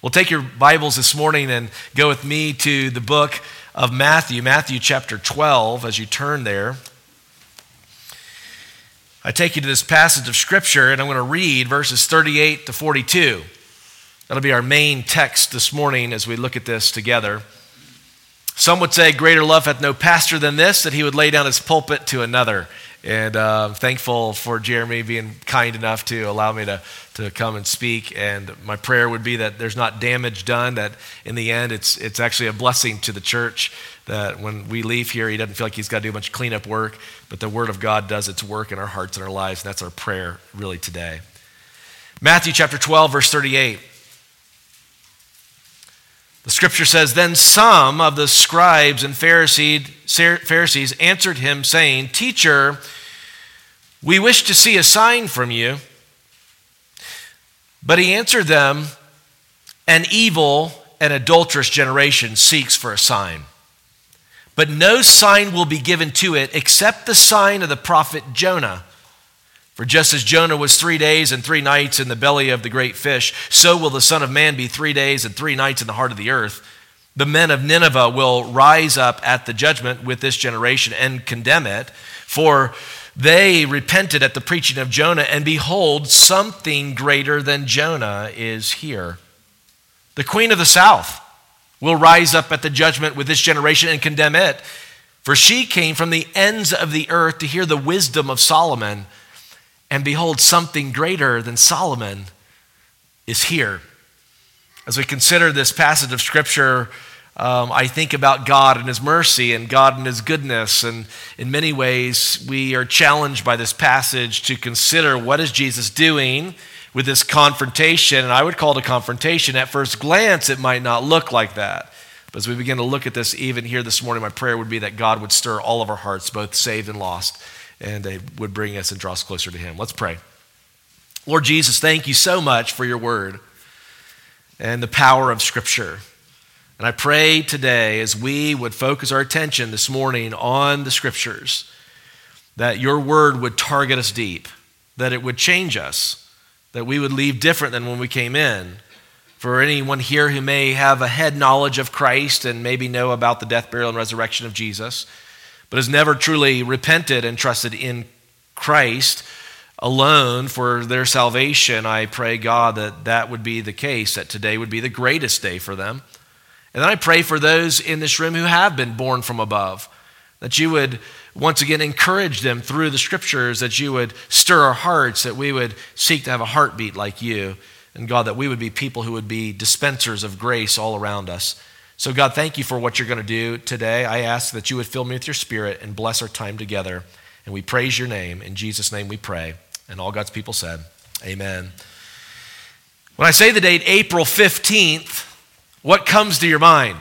Well, take your Bibles this morning and go with me to the book of Matthew, Matthew chapter 12, as you turn there. I take you to this passage of Scripture, and I'm going to read verses 38 to 42. That'll be our main text this morning as we look at this together. Some would say, greater love hath no pastor than this, that he would lay down his pulpit to another. And I'm thankful for Jeremy being kind enough to allow me to come and speak. And my prayer would be that there's not damage done, that in the end it's actually a blessing to the church, that when we leave here, he doesn't feel like he's got to do a bunch of cleanup work, but the Word of God does its work in our hearts and our lives, and that's our prayer really today. Matthew chapter 12, verse 38. The Scripture says, Then some of the scribes and Pharisees answered him, saying, Teacher, we wish to see a sign from you. But he answered them, An evil and adulterous generation seeks for a sign. But no sign will be given to it except the sign of the prophet Jonah. For just as Jonah was 3 days and 3 nights in the belly of the great fish, so will the Son of Man be 3 days and 3 nights in the heart of the earth. The men of Nineveh will rise up at the judgment with this generation and condemn it, for they repented at the preaching of Jonah, and behold, something greater than Jonah is here. The queen of the south will rise up at the judgment with this generation and condemn it, for she came from the ends of the earth to hear the wisdom of Solomon. And behold, something greater than Solomon is here. As we consider this passage of Scripture, I think about God and His mercy and God and His goodness. And in many ways, we are challenged by this passage to consider what is Jesus doing with this confrontation. And I would call it a confrontation. At first glance, it might not look like that. But as we begin to look at this even here this morning, my prayer would be that God would stir all of our hearts, both saved and lost, and they would bring us and draw us closer to Him. Let's pray. Lord Jesus, thank you so much for your word and the power of Scripture. And I pray today, as we would focus our attention this morning on the Scriptures, that your word would target us deep, that it would change us, that we would leave different than when we came in. For anyone here who may have a head knowledge of Christ and maybe know about the death, burial, and resurrection of Jesus, but has never truly repented and trusted in Christ alone for their salvation, I pray, God, that that would be the case, that today would be the greatest day for them. And then I pray for those in this room who have been born from above, that you would once again encourage them through the Scriptures, that you would stir our hearts, that we would seek to have a heartbeat like you, and God, that we would be people who would be dispensers of grace all around us. So God, thank you for what you're going to do today. I ask that you would fill me with your Spirit and bless our time together. And we praise your name. In Jesus' name we pray. And all God's people said, amen. When I say the date April 15th, what comes to your mind?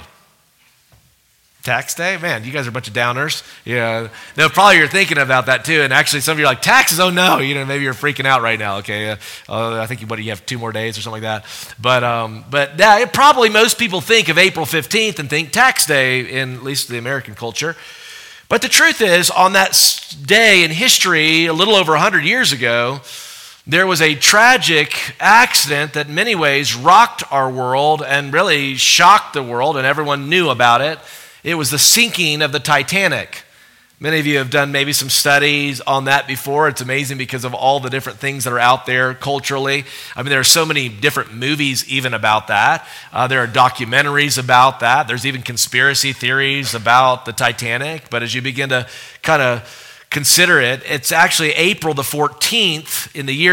Tax day? Man, you guys are a bunch of downers. Yeah. No, probably you're thinking about that too. And actually some of you are like, taxes? Oh no. Maybe you're freaking out right now. Okay. I think you have 2 more days or something like that. But yeah, probably most people think of April 15th and think tax day in at least the American culture. But the truth is, on that day in history, a little over 100 years ago, there was a tragic accident that in many ways rocked our world and really shocked the world, and everyone knew about it. It was the sinking of the Titanic. Many of you have done maybe some studies on that before. It's amazing because of all the different things that are out there culturally. I mean, there are so many different movies even about that. There are documentaries about that. There's even conspiracy theories about the Titanic. But as you begin to kind of consider it, it's actually April the 14th in the year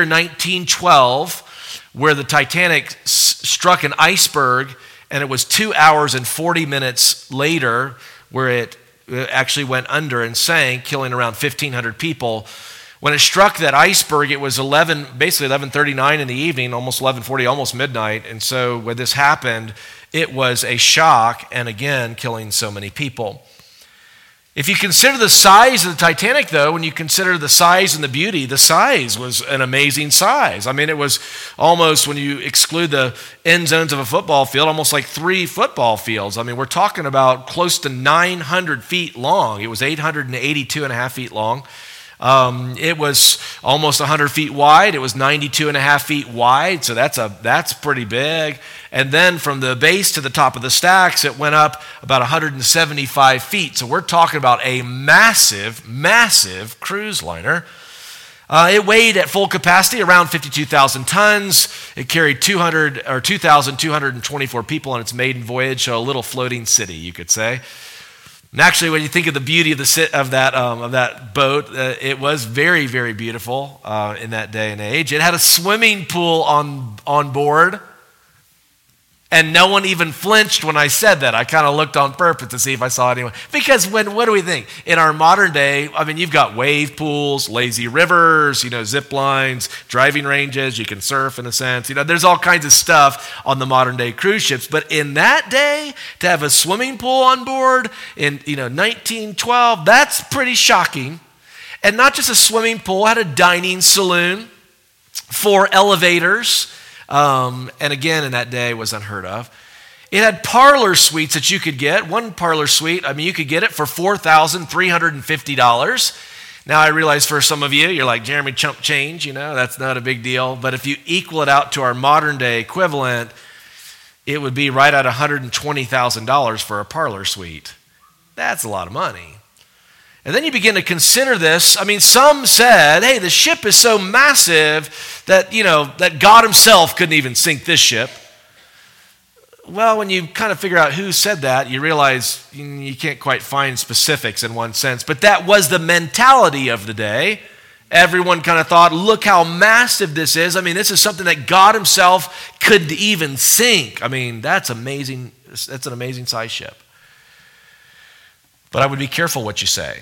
1912 where the Titanic struck an iceberg. And it was 2 hours and 40 minutes later where it actually went under and sank, killing around 1,500 people. When it struck that iceberg, it was basically 11:39 in the evening, almost 11:40, almost midnight. And so when this happened, it was a shock, and again, killing so many people. If you consider the size of the Titanic, though, when you consider the size and the beauty, the size was an amazing size. I mean, it was almost, when you exclude the end zones of a football field, almost like 3 football fields. I mean, we're talking about close to 900 feet long. It was 882 and a half feet long. It was almost 100 feet wide. It was 92 and a half feet wide, so that's pretty big. And then from the base to the top of the stacks, it went up about 175 feet. So we're talking about a massive, massive cruise liner. It weighed at full capacity around 52,000 tons. It carried 2,224 people on its maiden voyage, so a little floating city, you could say. And actually, when you think of the beauty of that boat, it was very, very beautiful in that day and age. It had a swimming pool on board. And no one even flinched when I said that. I kind of looked on purpose to see if I saw anyone. Because what do we think? In our modern day, I mean, you've got wave pools, lazy rivers, zip lines, driving ranges. You can surf in a sense. There's all kinds of stuff on the modern day cruise ships. But in that day, to have a swimming pool on board in 1912, that's pretty shocking. And not just a swimming pool, it had a dining saloon, 4 elevators. And again, in that day, was unheard of. It had parlor suites that you could get. One parlor suite, you could get it for $4,350. Now, I realize for some of you, you're like, Jeremy, chump change, that's not a big deal. But if you equal it out to our modern day equivalent, it would be right at $120,000 for a parlor suite. That's a lot of money. And then you begin to consider this. Some said, hey, the ship is so massive that, that God himself couldn't even sink this ship. Well, when you kind of figure out who said that, you realize you can't quite find specifics in one sense. But that was the mentality of the day. Everyone kind of thought, look how massive this is. This is something that God himself couldn't even sink. That's amazing. That's an amazing size ship. But I would be careful what you say.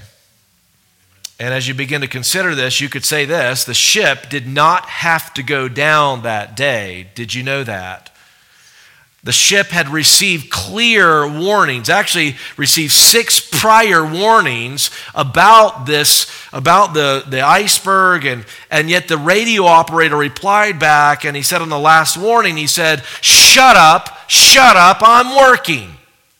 And as you begin to consider this, you could say this: the ship did not have to go down that day. Did you know that? The ship had received clear warnings, actually received 6 prior warnings about this, about the iceberg, and yet the radio operator replied back, and he said on the last warning, he said, shut up, I'm working.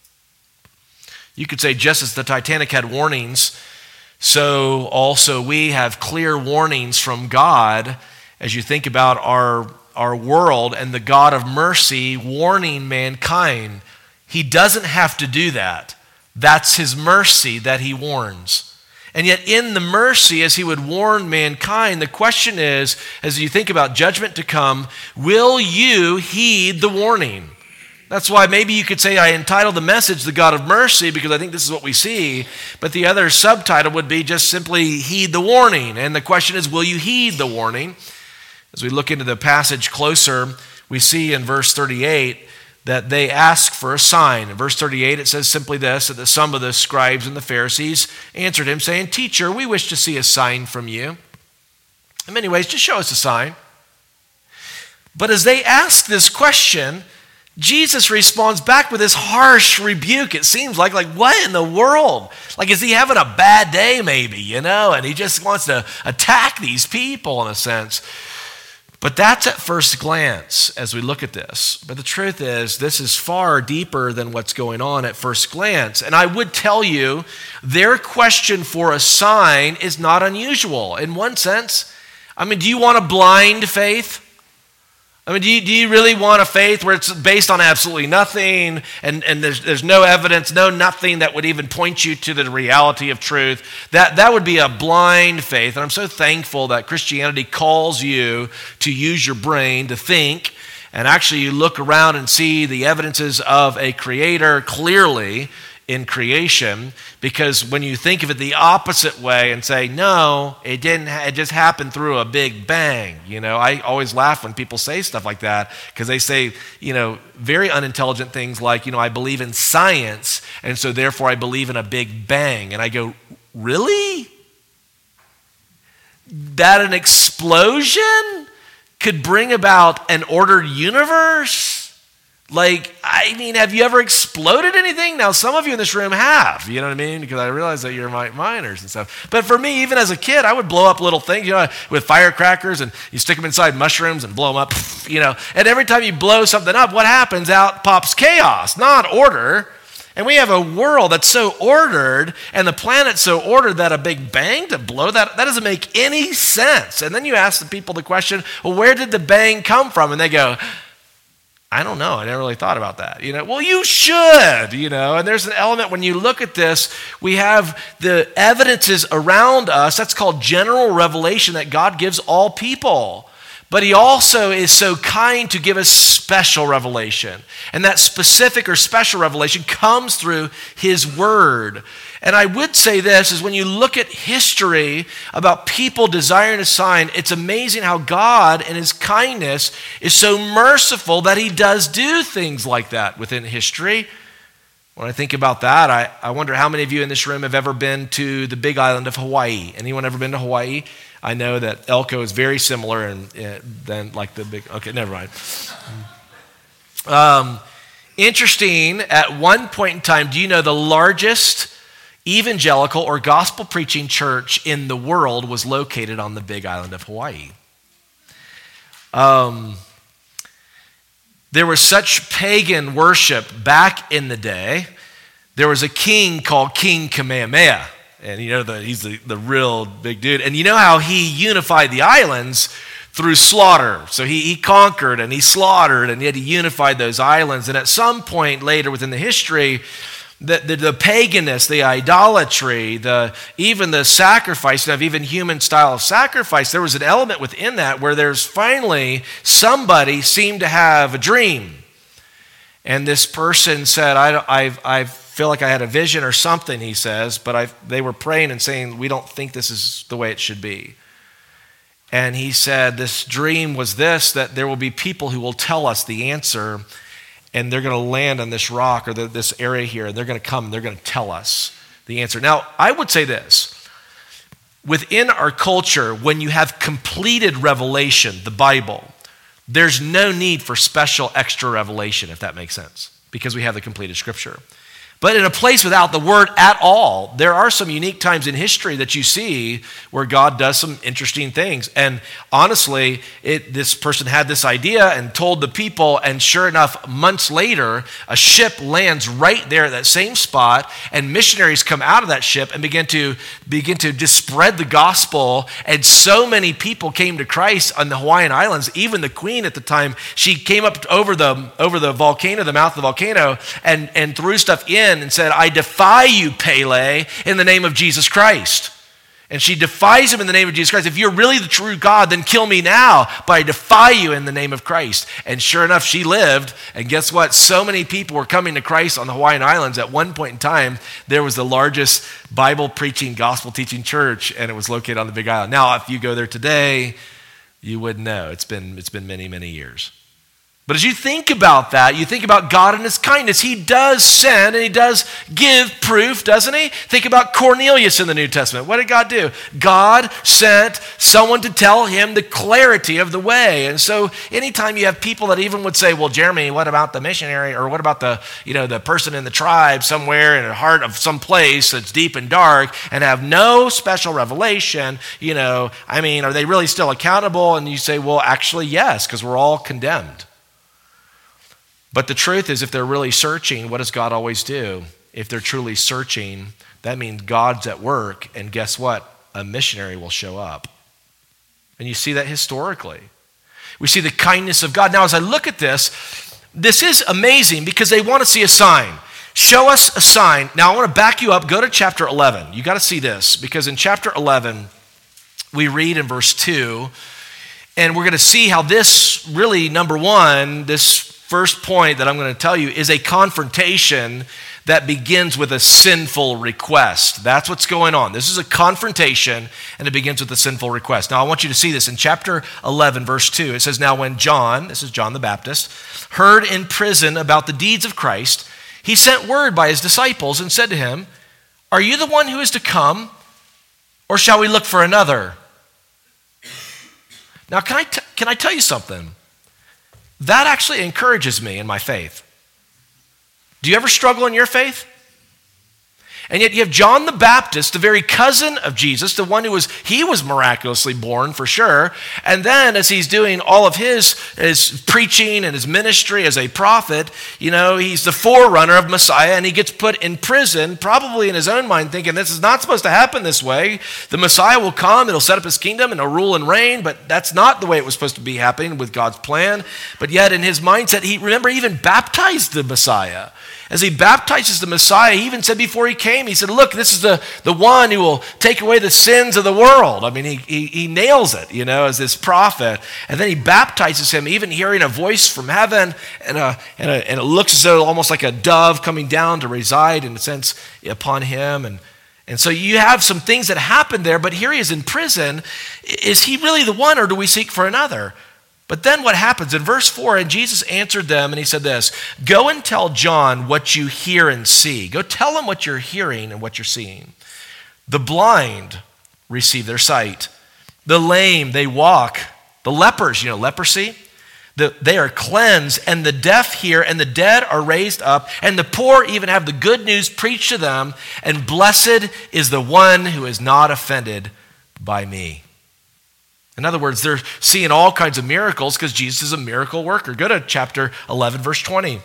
You could say just as the Titanic had warnings, so also we have clear warnings from God as you think about our world and the God of mercy warning mankind. He doesn't have to do that. That's his mercy that he warns. And yet in the mercy, as he would warn mankind, the question is, as you think about judgment to come, will you heed the warning? That's why maybe you could say I entitled the message The God of Mercy, because I think this is what we see. But the other subtitle would be just simply Heed the Warning. And the question is, will you heed the warning? As we look into the passage closer, we see in verse 38 that they ask for a sign. In verse 38 it says simply this, that some of the scribes and the Pharisees answered him saying, Teacher, we wish to see a sign from you. In many ways, just show us a sign. But as they ask this question, Jesus responds back with this harsh rebuke. It seems like what in the world? Is he having a bad day maybe, and he just wants to attack these people in a sense. But that's at first glance as we look at this. But the truth is, this is far deeper than what's going on at first glance. And I would tell you, their question for a sign is not unusual. In one sense, do you want a blind faith? Do you really want a faith where it's based on absolutely nothing and there's no evidence, nothing that would even point you to the reality of truth? That would be a blind faith. And I'm so thankful that Christianity calls you to use your brain to think, and actually you look around and see the evidences of a creator clearly in creation, because when you think of it the opposite way and say, no, it didn't, it just happened through a big bang. I always laugh when people say stuff like that, because they say, very unintelligent things like, I believe in science, and so therefore I believe in a big bang. And I go, really? That an explosion could bring about an ordered universe? Have you ever exploded anything? Now, some of you in this room have, you know what I mean? Because I realize that you're minors and stuff. But for me, even as a kid, I would blow up little things, with firecrackers, and you stick them inside mushrooms and blow them up, And every time you blow something up, what happens? Out pops chaos, not order. And we have a world that's so ordered and the planet's so ordered that a big bang to blow that doesn't make any sense. And then you ask the people the question, well, where did the bang come from? And they go, I don't know. I never really thought about that. Well, you should, And there's an element when you look at this, we have the evidences around us. That's called general revelation that God gives all people. But he also is so kind to give us special revelation. And that specific or special revelation comes through his word. And I would say this is when you look at history about people desiring a sign, it's amazing how God in his kindness is so merciful that he does do things like that within history. When I think about that, I wonder how many of you in this room have ever been to the big island of Hawaii. Anyone ever been to Hawaii? I know that Elko is very similar and than like the big, okay, never mind. Interesting, at one point in time, do you know the largest evangelical or gospel preaching church in the world was located on the big island of Hawaii? There was such pagan worship back in the day. There was a king called King Kamehameha. And he's the real big dude. And you know how he unified the islands through slaughter. So he conquered and he slaughtered and yet he unified those islands. And at some point later within the history, the paganness, the idolatry, even the sacrifice of even human style of sacrifice, there was an element within that where there's finally somebody seemed to have a dream. And this person said, I feel like I had a vision or something, he says, but they were praying and saying, we don't think this is the way it should be. And he said, this dream was this, that there will be people who will tell us the answer, and they're going to land on this rock or this area here, and they're going to come and they're going to tell us the answer. Now, I would say this. Within our culture, when you have completed revelation, the Bible, there's no need for special extra revelation, if that makes sense, because we have the completed scripture. But in a place without the word at all, there are some unique times in history that you see where God does some interesting things. And honestly, this person had this idea and told the people, and sure enough, months later, a ship lands right there at that same spot, and missionaries come out of that ship and begin to just spread the gospel. And so many people came to Christ on the Hawaiian Islands. Even the queen at the time, she came up over the volcano, the mouth of the volcano, and threw stuff in and said, I defy you, Pele, in the name of Jesus Christ. And she defies him in the name of Jesus Christ. If you're really the true God, then kill me now, but I defy you in the name of Christ. And sure enough, she lived. And guess what? So many people were coming to Christ on the Hawaiian Islands. At one point in time, there was the largest Bible preaching, gospel teaching church, and it was located on the Big Island. Now, if you go there today, you would know. It's been many, many years. But as you think about that, you think about God and his kindness. He does send and he does give proof, doesn't he? Think about Cornelius in the New Testament. What did God do? God sent someone to tell him the clarity of the way. And so anytime you have people that even would say, well, Jeremy, what about the missionary? Or what about the person in the tribe somewhere in the heart of some place that's deep and dark and have no special revelation? Are they really still accountable? And you say, well, actually, yes, because we're all condemned. But the truth is, if they're really searching, what does God always do? If they're truly searching, that means God's at work, and guess what? A missionary will show up. And you see that historically. We see the kindness of God. Now, as I look at this is amazing because they want to see a sign. Show us a sign. Now, I want to back you up. Go to chapter 11. You got to see this because in chapter 11, we read in verse 2, and we're going to see how this really, number one, this first point that I'm going to tell you is a confrontation that begins with a sinful request. That's what's going on. This is a confrontation, and it begins with a sinful request. Now, I want you to see this in chapter 11, verse 2. It says, now when John, this is John the Baptist, heard in prison about the deeds of Christ, he sent word by his disciples and said to him, are you the one who is to come, or shall we look for another? Now, can I tell you something? That actually encourages me in my faith. Do you ever struggle in your faith? And yet you have John the Baptist, the very cousin of Jesus, the one he was miraculously born for sure. And then as he's doing all of his preaching and his ministry as a prophet, he's the forerunner of Messiah, and he gets put in prison, probably in his own mind thinking this is not supposed to happen this way. The Messiah will come, it'll set up his kingdom, and he'll rule and reign, but that's not the way it was supposed to be happening with God's plan. But yet in his mindset, he even baptized the Messiah. As he baptizes the Messiah, he even said before he came, he said, look, this is the one who will take away the sins of the world. I mean, he nails it, as this prophet. And then he baptizes him, even hearing a voice from heaven, and it looks as though almost like a dove coming down to reside, in a sense, upon him. And so you have some things that happen there, but here he is in prison. Is he really the one, or do we seek for another? But then what happens in verse 4, and Jesus answered them, and he said this, go and tell John what you hear and see. Go tell him what you're hearing and what you're seeing. The blind receive their sight. The lame, they walk. The lepers, leprosy, they are cleansed, and the deaf hear, and the dead are raised up, and the poor even have the good news preached to them, and blessed is the one who is not offended by me. In other words, they're seeing all kinds of miracles because Jesus is a miracle worker. Go to chapter 11, verse 20.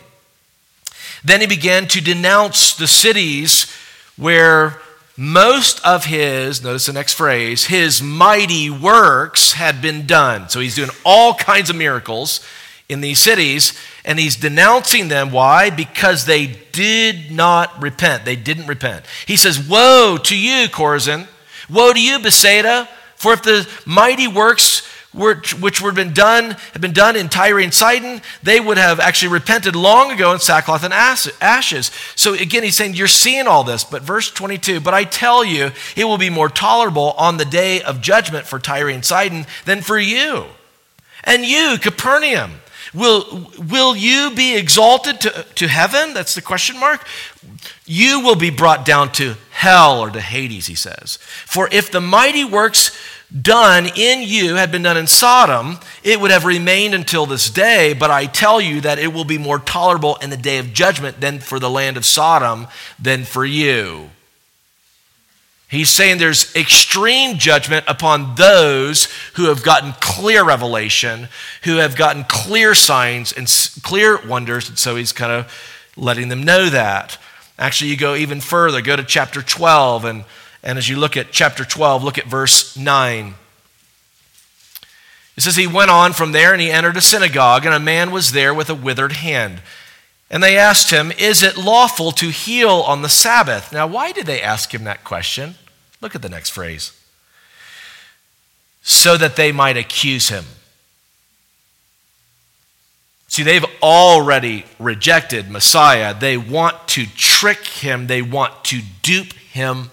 Then he began to denounce the cities where most of notice the next phrase, his mighty works had been done. So he's doing all kinds of miracles in these cities, and he's denouncing them. Why? Because they did not repent. They didn't repent. He says, woe to you, Chorazin. Woe to you, Bethsaida. For if the mighty works which had been done in Tyre and Sidon, they would have actually repented long ago in sackcloth and ashes. So again, he's saying, you're seeing all this. But verse 22, but I tell you, it will be more tolerable on the day of judgment for Tyre and Sidon than for you. And you, Capernaum, will you be exalted to heaven? That's the question mark. You will be brought down to hell, or to Hades, he says. For if the mighty works done in you had been done in Sodom, it would have remained until this day. But I tell you that it will be more tolerable in the day of judgment than for the land of Sodom than for you. He's saying there's extreme judgment upon those who have gotten clear revelation, who have gotten clear signs and clear wonders. And so he's kind of letting them know that. Actually, you go even further. Go to chapter 12. And as you look at chapter 12, look at verse 9. It says, he went on from there and he entered a synagogue, and a man was there with a withered hand. And they asked him, is it lawful to heal on the Sabbath? Now, why did they ask him that question? Look at the next phrase. So that they might accuse him. See, they've already rejected Messiah. They want to trick him. They want to dupe him.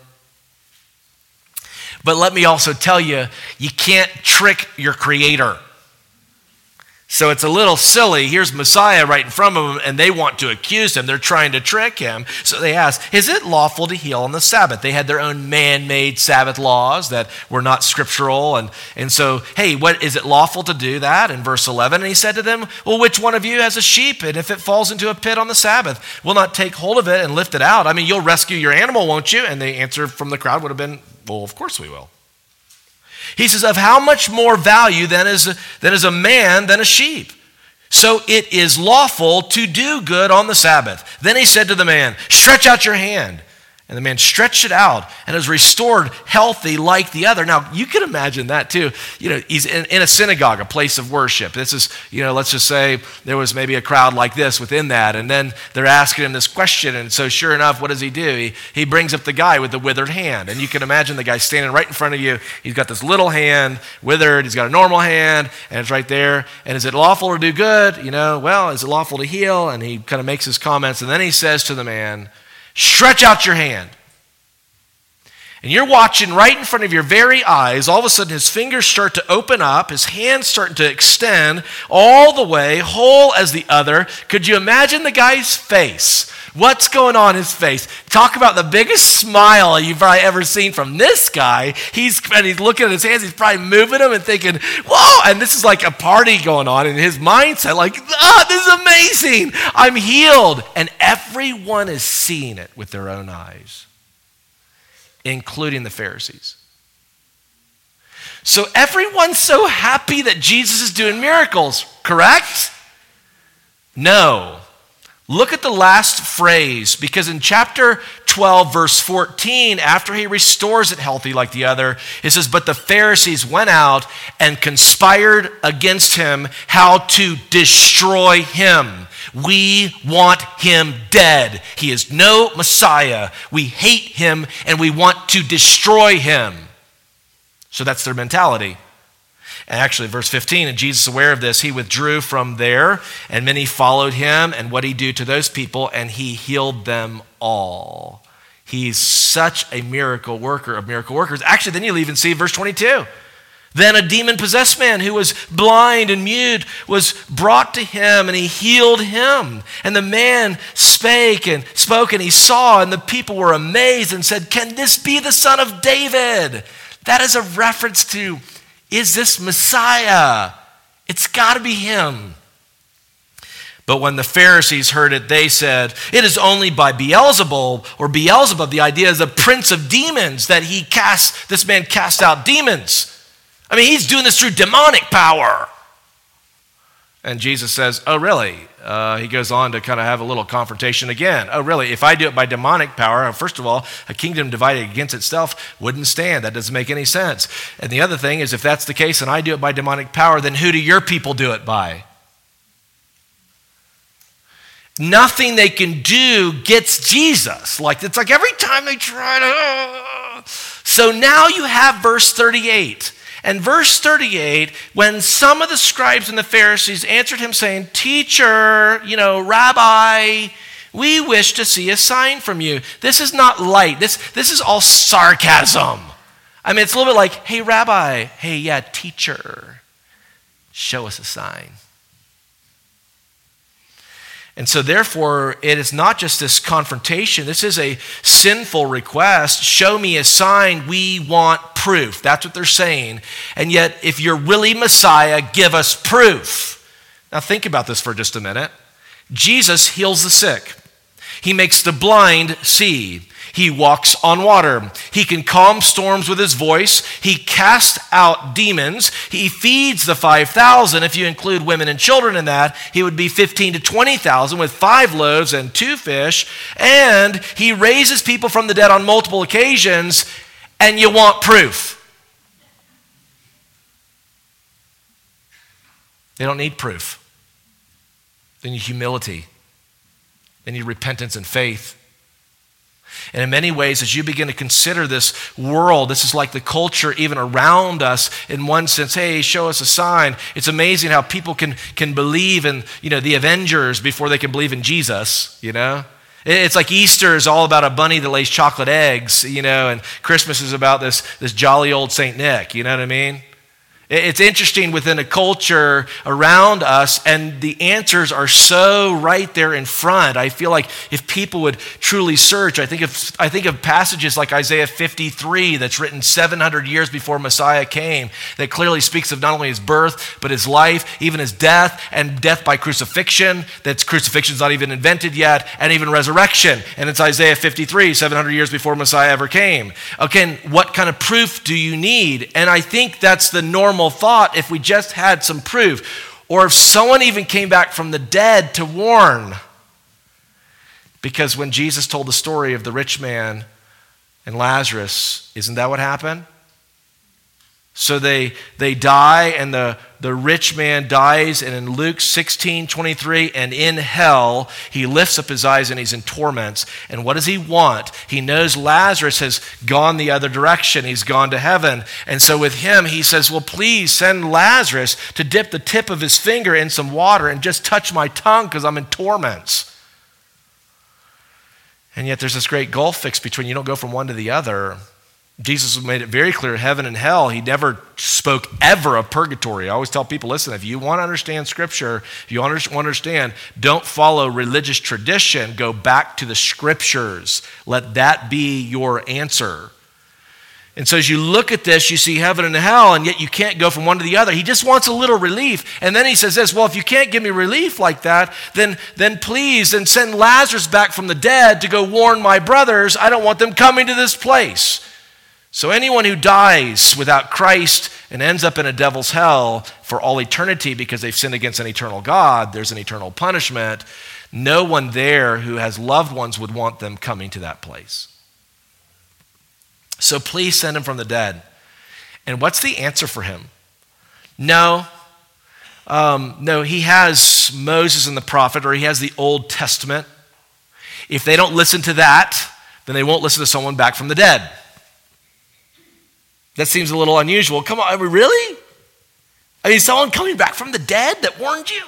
But let me also tell you, you can't trick your Creator. So it's a little silly. Here's Messiah right in front of them, and they want to accuse him. They're trying to trick him. So they ask, is it lawful to heal on the Sabbath? They had their own man-made Sabbath laws that were not scriptural. And so, hey, is it lawful to do that? In verse 11, and he said to them, well, which one of you has a sheep? And if it falls into a pit on the Sabbath, will not take hold of it and lift it out? I mean, you'll rescue your animal, won't you? And the answer from the crowd would have been, well, of course we will. He says, of how much more value then is a man than a sheep? So it is lawful to do good on the Sabbath. Then he said to the man, stretch out your hand. And the man stretched it out and was restored healthy like the other. Now, you can imagine that too. He's in a synagogue, a place of worship. This is, let's just say there was maybe a crowd like this within that. And then they're asking him this question. And so sure enough, what does he do? He brings up the guy with the withered hand. And you can imagine the guy standing right in front of you. He's got this little hand, withered. He's got a normal hand, and it's right there. And is it lawful to do good? Well, is it lawful to heal? And he kind of makes his comments. And then he says to the man, stretch out your hand. And you're watching right in front of your very eyes. All of a sudden, his fingers start to open up. His hands starting to extend all the way, whole as the other. Could you imagine the guy's face? What's going on in his face? Talk about the biggest smile you've probably ever seen from this guy. He's looking at his hands. He's probably moving them and thinking, whoa. And this is like a party going on in his mindset. Like, this is amazing. I'm healed. And everyone is seeing it with their own eyes. including the Pharisees. So everyone's so happy that Jesus is doing miracles, correct? No. Look at the last phrase, because in chapter 12, verse 14, after he restores it healthy like the other, it says, but the Pharisees went out and conspired against him how to destroy him. We want him dead. He is no Messiah. We hate him and we want to destroy him. So that's their mentality. And actually, verse 15, and Jesus, aware of this, he withdrew from there, and many followed him. And what did he do to those people? And he healed them all. He's such a miracle worker of miracle workers. Actually, then you'll even see verse 22. Then a demon-possessed man who was blind and mute was brought to him, and he healed him. And the man spoke, and he saw, and the people were amazed and said, can this be the son of David? That is a reference to, is this Messiah? It's got to be him. But when the Pharisees heard it, they said, it is only by Beelzebub, or Beelzebub, the idea is a prince of demons, that this man cast out demons. I mean, he's doing this through demonic power. And Jesus says, oh, really? He goes on to kind of have a little confrontation again. Oh, really? If I do it by demonic power, first of all, a kingdom divided against itself wouldn't stand. That doesn't make any sense. And the other thing is, if that's the case and I do it by demonic power, then who do your people do it by? Nothing they can do gets Jesus. It's like every time they try to... So now you have verse 38. And verse 38, when some of the scribes and the Pharisees answered him saying, teacher, Rabbi, we wish to see a sign from you. This is not light. This is all sarcasm. I mean, it's a little bit like, hey, Rabbi, hey, yeah, teacher, show us a sign. And so therefore, it is not just this confrontation. This is a sinful request. Show me a sign. We want proof. That's what they're saying. And yet, if you're really Messiah, give us proof. Now think about this for just a minute. Jesus heals the sick. He makes the blind see. He walks on water. He can calm storms with his voice. He casts out demons. He feeds the 5,000. If you include women and children in that, he would be 15 to 20,000 with 5 loaves and 2 fish. And he raises people from the dead on multiple occasions, and you want proof. They don't need proof. They need humility. They need repentance and faith. And in many ways, as you begin to consider this world, this is like the culture even around us in one sense. Hey, show us a sign. It's amazing how people can believe in, the Avengers before they can believe in Jesus, It's like Easter is all about a bunny that lays chocolate eggs, and Christmas is about this jolly old Saint Nick, you know what I mean? It's interesting within a culture around us, and the answers are so right there in front. I feel like if people would truly search, I think of passages like Isaiah 53 that's written 700 years before Messiah came, that clearly speaks of not only his birth, but his life, even his death, and death by crucifixion. That crucifixion's not even invented yet, and even resurrection. And it's Isaiah 53, 700 years before Messiah ever came. Okay, what kind of proof do you need? And I think that's the normal thought if we just had some proof, or if someone even came back from the dead to warn. Because when Jesus told the story of the rich man and Lazarus, isn't that what happened? So they die, and the rich man dies, and in Luke 16:23, and in hell, he lifts up his eyes and he's in torments. And what does he want? He knows Lazarus has gone the other direction. He's gone to heaven. And so with him, he says, well, please send Lazarus to dip the tip of his finger in some water and just touch my tongue because I'm in torments. And yet there's this great gulf fixed between, you don't go from one to the other. Jesus made it very clear, heaven and hell. He never spoke ever of purgatory. I always tell people, listen, if you want to understand Scripture, if you want to understand, don't follow religious tradition. Go back to the Scriptures. Let that be your answer. And so as you look at this, you see heaven and hell, and yet you can't go from one to the other. He just wants a little relief. And then he says this, well, if you can't give me relief like that, then please, then send Lazarus back from the dead to go warn my brothers. I don't want them coming to this place. So anyone who dies without Christ and ends up in a devil's hell for all eternity because they've sinned against an eternal God, there's an eternal punishment. No one there who has loved ones would want them coming to that place. So please send him from the dead. And what's the answer for him? No, he has Moses and the prophet, or he has the Old Testament. If they don't listen to that, then they won't listen to someone back from the dead. That seems a little unusual. Come on, really? I mean, someone coming back from the dead that warned you?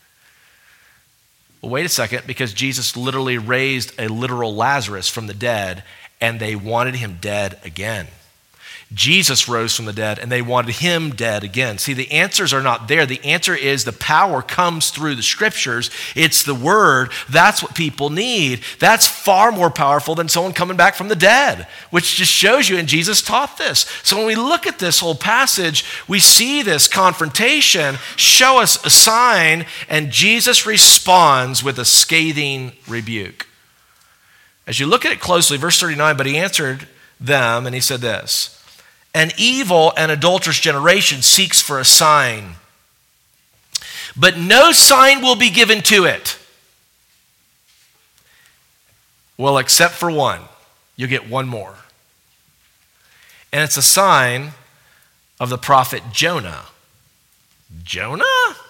Well, wait a second, because Jesus literally raised a literal Lazarus from the dead, and they wanted him dead again. Jesus rose from the dead, and they wanted him dead again. See, the answers are not there. The answer is the power comes through the scriptures. It's the word. That's what people need. That's far more powerful than someone coming back from the dead, which just shows you, and Jesus taught this. So when we look at this whole passage, we see this confrontation. Show us a sign, and Jesus responds with a scathing rebuke. As you look at it closely, verse 39, but he answered them, and he said this, an evil and adulterous generation seeks for a sign, but no sign will be given to it. Well, except for one. You'll get one more. And it's a sign of the prophet Jonah. Jonah?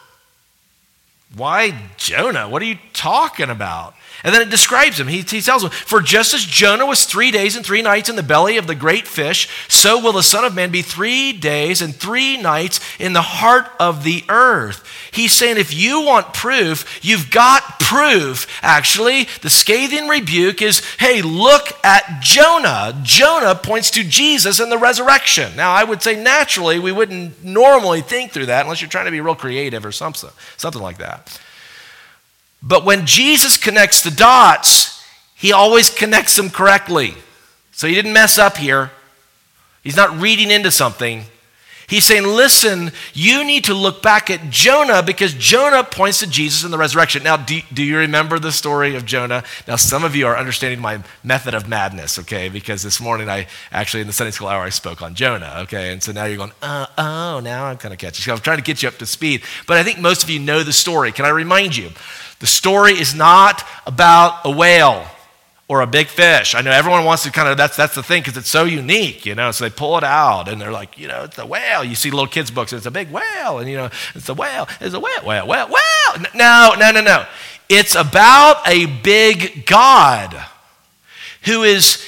Why Jonah? What are you talking about? And then it describes him. He tells him, for just as Jonah was 3 days and 3 nights in the belly of the great fish, so will the Son of Man be 3 days and 3 nights in the heart of the earth. He's saying if you want proof, you've got proof. Actually, the scathing rebuke is, hey, look at Jonah. Jonah points to Jesus and the resurrection. Now, I would say naturally we wouldn't normally think through that unless you're trying to be real creative or something like that. But when Jesus connects the dots, he always connects them correctly. So he didn't mess up here. He's not reading into something. He's saying, listen, you need to look back at Jonah because Jonah points to Jesus and the resurrection. Now, do you remember the story of Jonah? Now, some of you are understanding my method of madness, okay? Because this morning in the Sunday school hour, I spoke on Jonah, okay? And so now you're going, now I'm kind of catching. So I'm trying to get you up to speed. But I think most of you know the story. Can I remind you? The story is not about a whale or a big fish. I know everyone wants to that's the thing because it's so unique, so they pull it out and they're like, it's a whale. You see little kids' books and it's a big whale and, it's a whale, whale. No. It's about a big God who is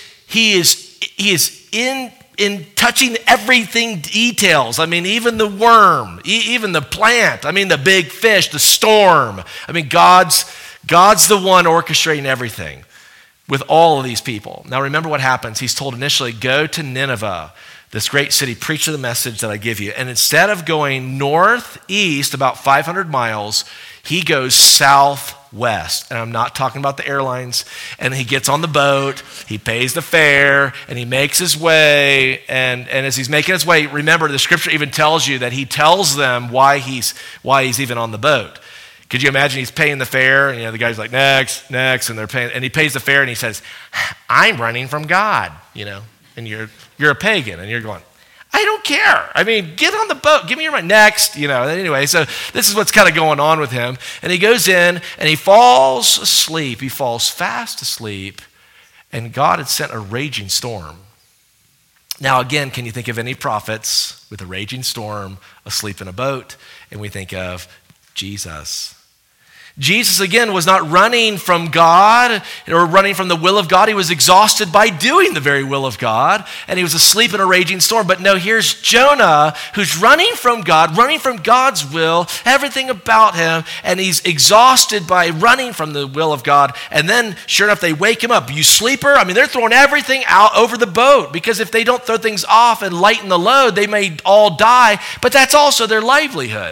in touching everything details. I mean, even the worm, even the plant, the big fish, the storm. God's the one orchestrating everything with all of these people. Now remember what happens. He's told initially, go to Nineveh, this great city, preach the message that I give you. And instead of going northeast about 500 miles, he goes southwest. And I'm not talking about the airlines. And he gets on the boat, he pays the fare, and he makes his way. And as he's making his way, remember the scripture even tells you that he tells them why he's even on the boat. Could you imagine he's paying the fare, and the guy's like, next, and they're paying, and he pays the fare, and he says, I'm running from God, and you're a pagan, and you're going, I don't care. Get on the boat, give me your money, next, Anyway, so this is what's kind of going on with him, and he goes in, and he falls asleep. He falls fast asleep, and God had sent a raging storm. Now, again, can you think of any prophets with a raging storm asleep in a boat? And we think of Jesus. Jesus, again, was not running from God or running from the will of God. He was exhausted by doing the very will of God, and he was asleep in a raging storm. But no, here's Jonah, who's running from God, running from God's will, everything about him, and he's exhausted by running from the will of God. And then, sure enough, they wake him up. You sleeper? They're throwing everything out over the boat, because if they don't throw things off and lighten the load, they may all die, but that's also their livelihood.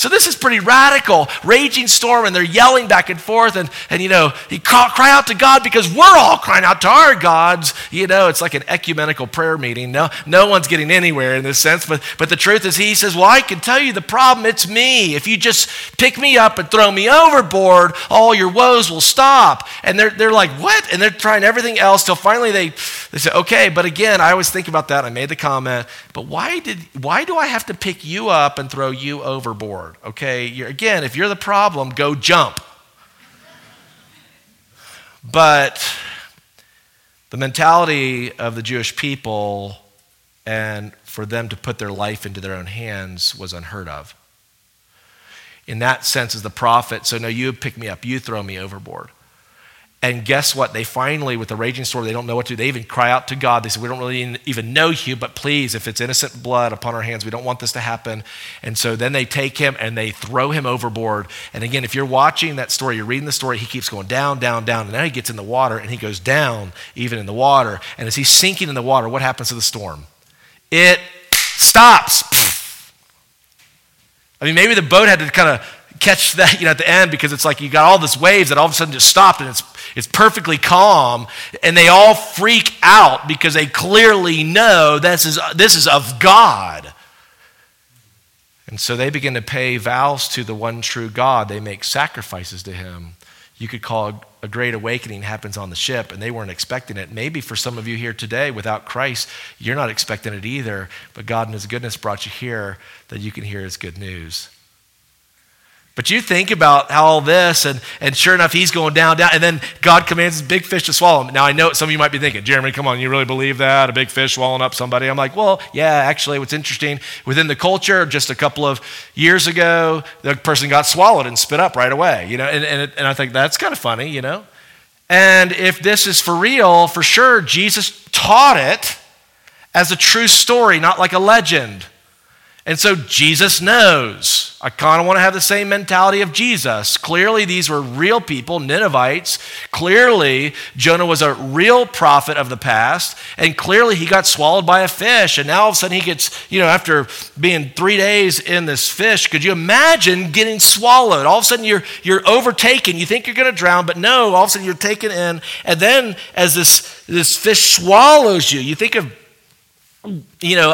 So this is pretty radical, raging storm, and they're yelling back and forth, and he cry out to God because we're all crying out to our gods. It's like an ecumenical prayer meeting. No one's getting anywhere in this sense, but the truth is he says, well, I can tell you the problem, it's me. If you just pick me up and throw me overboard, all your woes will stop. And they're like, what? And they're trying everything else till finally they say, okay, but again, I always think about that. I made the comment, but why do I have to pick you up and throw you overboard? Okay, again, if you're the problem, go jump. But the mentality of the Jewish people and for them to put their life into their own hands was unheard of. In that sense, as the prophet, so no, you pick me up, you throw me overboard. And guess what? They finally, with the raging storm, they don't know what to do. They even cry out to God. They say, we don't really even know you, but please, if it's innocent blood upon our hands, we don't want this to happen. And so then they take him and they throw him overboard. And again, if you're watching that story, you're reading the story, he keeps going down, down, down. And now he gets in the water and he goes down even in the water. And as he's sinking in the water, what happens to the storm? It stops. I mean, maybe the boat had to kind of catch that, at the end, because it's like you got all this waves that all of a sudden just stopped and it's perfectly calm, and they all freak out because they clearly know this is of God. And so they begin to pay vows to the one true God. They make sacrifices to him. You could call a great awakening happens on the ship, and they weren't expecting it. Maybe for some of you here today, without Christ, you're not expecting it either, but God in his goodness brought you here that you can hear his good news. But you think about how all this, and sure enough, he's going down, and then God commands his big fish to swallow him. Now, I know some of you might be thinking, Jeremy, come on, you really believe that? A big fish swallowing up somebody? I'm like, well, yeah, actually, what's interesting, within the culture, just a couple of years ago, the person got swallowed and spit up right away, and I think that's kind of funny, And if this is for real, for sure, Jesus taught it as a true story, not like a legend. And so Jesus knows. I kind of want to have the same mentality of Jesus. Clearly, these were real people, Ninevites. Clearly, Jonah was a real prophet of the past. And clearly, he got swallowed by a fish. And now all of a sudden, he gets, after being 3 days in this fish, could you imagine getting swallowed? All of a sudden, you're overtaken. You think you're going to drown, but no, all of a sudden, you're taken in. And then as this fish swallows you, you think of and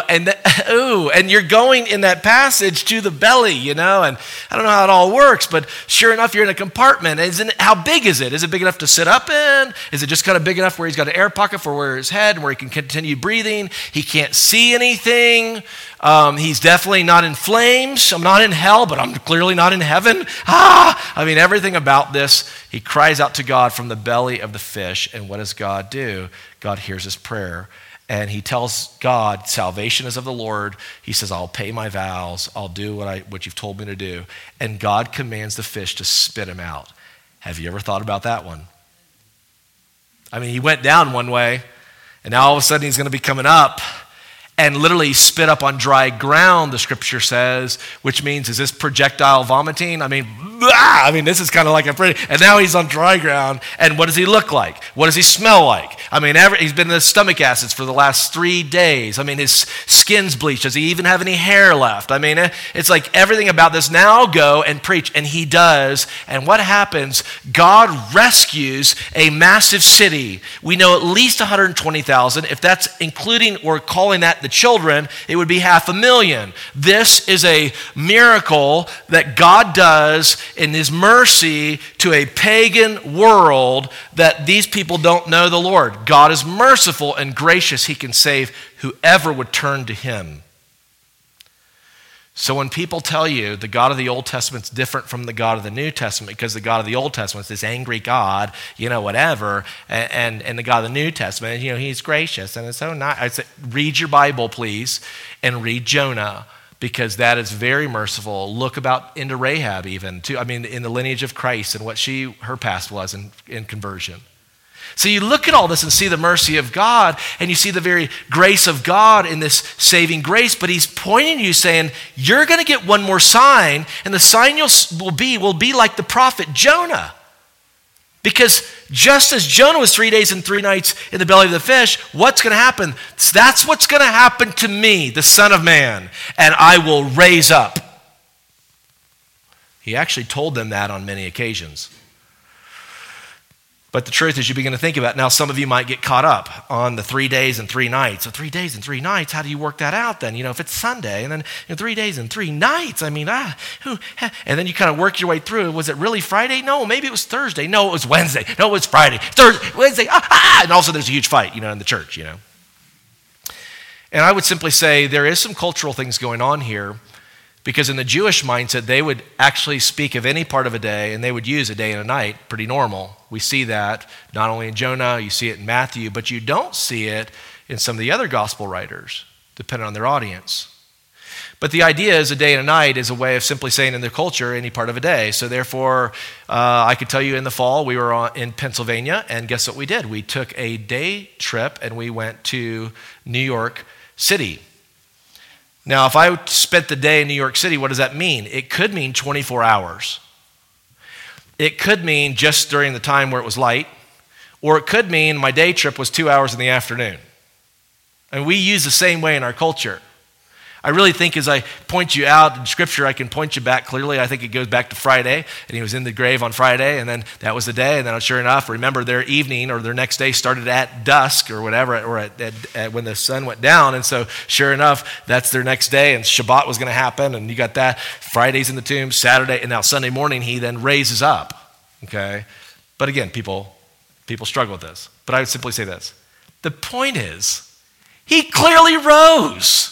you're going in that passage to the belly, and I don't know how it all works, but sure enough, you're in a compartment. How big is it? Is it big enough to sit up in? Is it just kind of big enough where he's got an air pocket for where his head, where he can continue breathing? He can't see anything. He's definitely not in flames. I'm not in hell, but I'm clearly not in heaven. Everything about this, he cries out to God from the belly of the fish, and what does God do? God hears his prayer. And he tells God, salvation is of the Lord. He says, I'll pay my vows. I'll do what you've told me to do. And God commands the fish to spit him out. Have you ever thought about that one? He went down one way, and now all of a sudden he's going to be coming up. And literally spit up on dry ground, the scripture says, which means, is this projectile vomiting? This is kind of like and now he's on dry ground, and what does he look like? What does he smell like? He's been in the stomach acids for the last 3 days. His skin's bleached. Does he even have any hair left? It's like everything about this, now go and preach, and he does. And what happens? God rescues a massive city. We know at least 120,000. If that's including or calling that the children, it would be 500,000. This is a miracle that God does in his mercy to a pagan world that these people don't know the Lord. God is merciful and gracious. He can save whoever would turn to him. So when people tell you the God of the Old Testament is different from the God of the New Testament, because the God of the Old Testament is this angry God, whatever, and the God of the New Testament, he's gracious and it's so nice. I say, read your Bible, please, and read Jonah, because that is very merciful. Look into Rahab even, too. In the lineage of Christ and what her past was in conversion. So you look at all this and see the mercy of God, and you see the very grace of God in this saving grace, but he's pointing to you saying, you're going to get one more sign, and the sign will be like the prophet Jonah. Because just as Jonah was 3 days and 3 nights in the belly of the fish, what's going to happen? That's what's going to happen to me, the Son of Man, and I will raise up. He actually told them that on many occasions. But the truth is, you begin to think about it. Now, some of you might get caught up on the 3 days and 3 nights. So 3 days and 3 nights, how do you work that out then? If it's Sunday and then 3 days and 3 nights, and then you kind of work your way through. Was it really Friday? No, maybe it was Thursday. No, it was Wednesday. No, it was Friday. Thursday, Wednesday, and also there's a huge fight, in the church, And I would simply say there is some cultural things going on here, because in the Jewish mindset, they would actually speak of any part of a day, and they would use a day and a night, pretty normal. We see that not only in Jonah, you see it in Matthew, but you don't see it in some of the other gospel writers, depending on their audience. But the idea is a day and a night is a way of simply saying in their culture any part of a day. So therefore, I could tell you in the fall, we were in Pennsylvania, and guess what we did? We took a day trip, and we went to New York City. Now, if I spent the day in New York City, what does that mean? It could mean 24 hours. It could mean just during the time where it was light, or it could mean my day trip was 2 hours in the afternoon. And we use the same way in our culture. I really think as I point you out in Scripture, I can point you back clearly. I think it goes back to Friday, and he was in the grave on Friday, and then that was the day, and then sure enough, remember their evening or their next day started at dusk or whatever, or at when the sun went down, and so sure enough, that's their next day, and Shabbat was going to happen, and you got that. Friday's in the tomb, Saturday, and now Sunday morning he then raises up, okay? But again, people struggle with this. But I would simply say this. The point is, he clearly rose.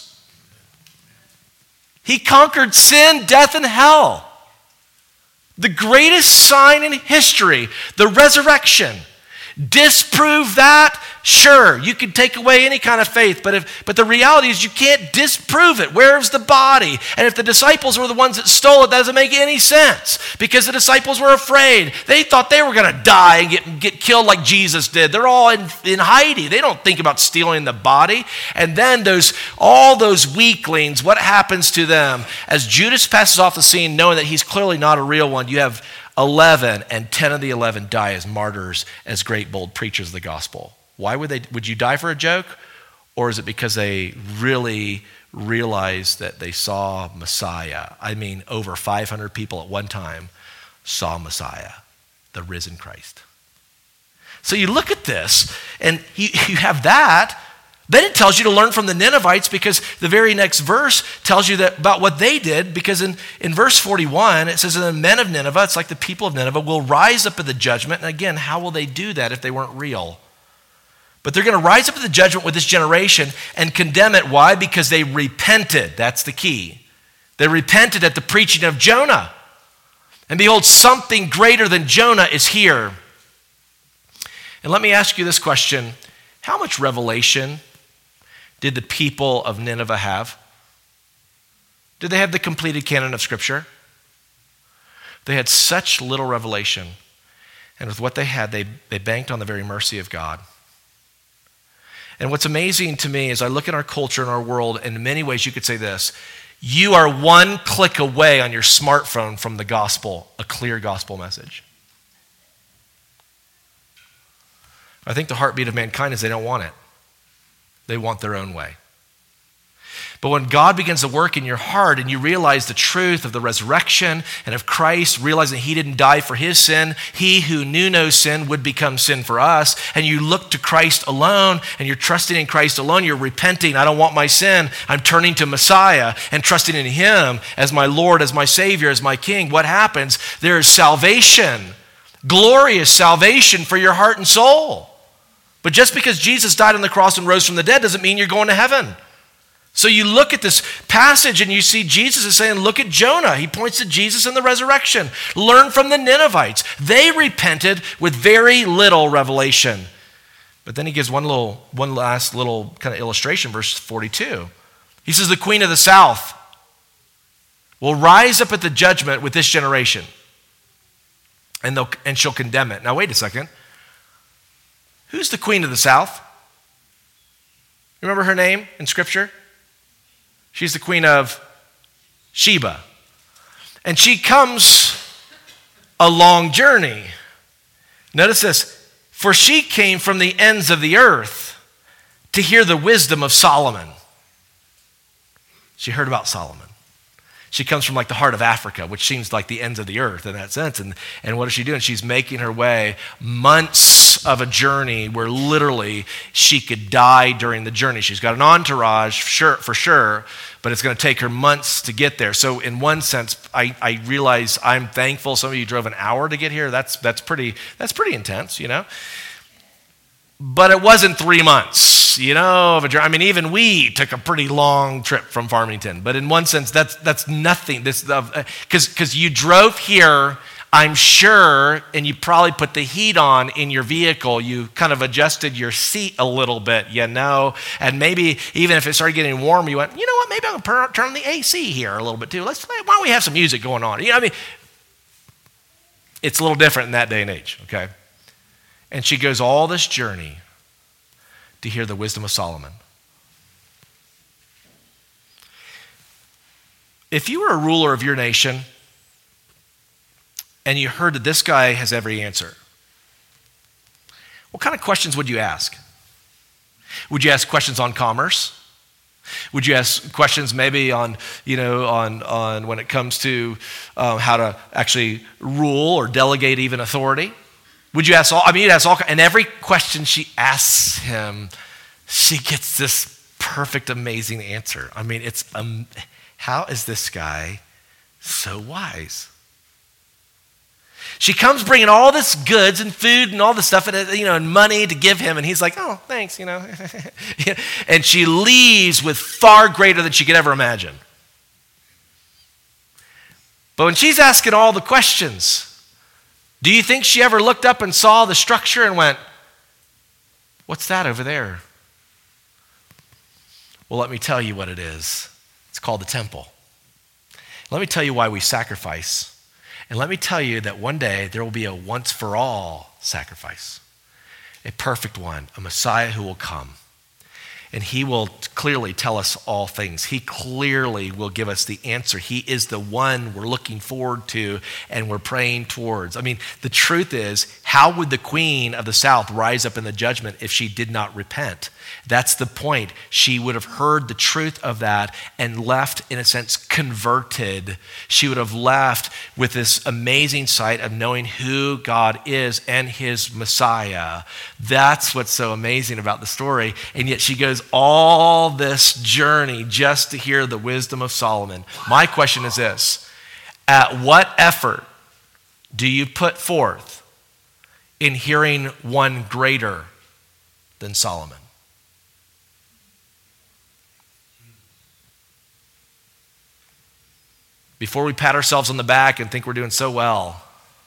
He conquered sin, death, and hell. The greatest sign in history, the resurrection. Disprove that? Sure, you can take away any kind of faith, but the reality is you can't disprove it. Where's the body? And if the disciples were the ones that stole it, that doesn't make any sense, because the disciples were afraid. They thought they were going to die and get killed like Jesus did. They're all in hiding. They don't think about stealing the body. And then all those weaklings, what happens to them? As Judas passes off the scene, knowing that he's clearly not a real one, you have 11, and 10 of the 11 die as martyrs, as great bold preachers of the gospel. Why would you die for a joke? Or is it because they really realized that they saw Messiah? I mean, over 500 people at one time saw Messiah, the risen Christ. So you look at this, and you have that. Then it tells you to learn from the Ninevites, because the very next verse tells you that about what they did, because in verse 41, it says, the men of Nineveh, it's like the people of Nineveh, will rise up at the judgment. And again, how will they do that if they weren't real? But they're going to rise up at the judgment with this generation and condemn it. Why? Because they repented. That's the key. They repented at the preaching of Jonah. And behold, something greater than Jonah is here. And let me ask you this question. How much revelation did the people of Nineveh have? Did they have the completed canon of Scripture? They had such little revelation. And with what they had, they banked on the very mercy of God. And what's amazing to me is I look at our culture and our world, and in many ways you could say this: you are one click away on your smartphone from the gospel, a clear gospel message. I think the heartbeat of mankind is they don't want it. They want their own way. But when God begins to work in your heart and you realize the truth of the resurrection and of Christ, realizing he didn't die for his sin, he who knew no sin would become sin for us, and you look to Christ alone and you're trusting in Christ alone, you're repenting, I don't want my sin, I'm turning to Messiah and trusting in him as my Lord, as my Savior, as my King, what happens? There is salvation, glorious salvation for your heart and soul. But just because Jesus died on the cross and rose from the dead doesn't mean you're going to heaven. So you look at this passage and you see Jesus is saying, look at Jonah. He points to Jesus and the resurrection. Learn from the Ninevites. They repented with very little revelation. But then he gives one last little kind of illustration, verse 42. He says, the queen of the south will rise up at the judgment with this generation, and she'll condemn it. Now wait a second. Who's the queen of the south? Remember her name in Scripture? She's the queen of Sheba. And she comes a long journey. Notice this. For she came from the ends of the earth to hear the wisdom of Solomon. She heard about Solomon. She comes from like the heart of Africa, which seems like the ends of the earth in that sense. And what is she doing? She's making her way months of a journey where literally she could die during the journey. She's got an entourage, for sure, but it's going to take her months to get there. So in one sense, I realize I'm thankful some of you drove an hour to get here. That's pretty intense, you know? But it wasn't 3 months, you know, of a journey. I mean, even we took a pretty long trip from Farmington. But in one sense, that's nothing. Because you drove here, I'm sure, and you probably put the heat on in your vehicle. You kind of adjusted your seat a little bit, you know. And maybe even if it started getting warm, you went, you know what, maybe I'm going to turn on the AC here a little bit too. Why don't we have some music going on? You know, I mean, it's a little different in that day and age, okay? And she goes all this journey to hear the wisdom of Solomon. If you were a ruler of your nation and you heard that this guy has every answer, what kind of questions would you ask? Would you ask questions on commerce? Would you ask questions maybe on, you know, on when it comes to how to actually rule or delegate even authority? Would you ask you'd ask all, and every question she asks him, she gets this perfect, amazing answer. I mean, it's, how is this guy so wise? She comes bringing all this goods and food and all this stuff and, you know, and money to give him, and he's like, oh, thanks, you know. And she leaves with far greater than she could ever imagine. But when she's asking all the questions, do you think she ever looked up and saw the structure and went, what's that over there? Well, let me tell you what it is. It's called the temple. Let me tell you why we sacrifice. And let me tell you that one day there will be a once-for-all sacrifice, a perfect one, a Messiah who will come. And he will clearly tell us all things. He clearly will give us the answer. He is the one we're looking forward to and we're praying towards. I mean, the truth is, how would the queen of the south rise up in the judgment if she did not repent? That's the point. She would have heard the truth of that and left, in a sense, converted. She would have left with this amazing sight of knowing who God is and his Messiah. That's what's so amazing about the story. And yet she goes all this journey just to hear the wisdom of Solomon. My question is this: at what effort do you put forth in hearing one greater than Solomon? Before we pat ourselves on the back and think we're doing so well.